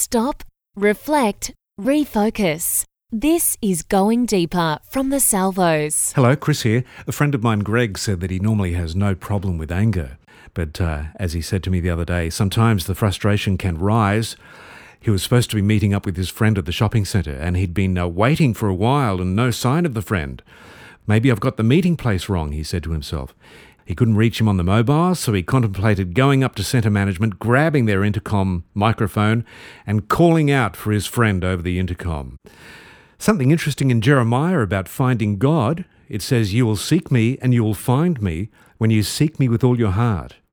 Stop, reflect, refocus. This is Going Deeper from the Salvos. Hello, Chris here. A friend of mine, Greg, said that he normally has no problem with anger. But as he said to me the other day, sometimes the frustration can rise. He was supposed to be meeting up with his friend at the shopping centre and he'd been waiting for a while and no sign of the friend. Maybe I've got the meeting place wrong, he said to himself. He couldn't reach him on the mobile, so he contemplated going up to centre management, grabbing their intercom microphone and calling out for his friend over the intercom. Something interesting in Jeremiah about finding God. It says, "You will seek me and you will find me when you seek me with all your heart."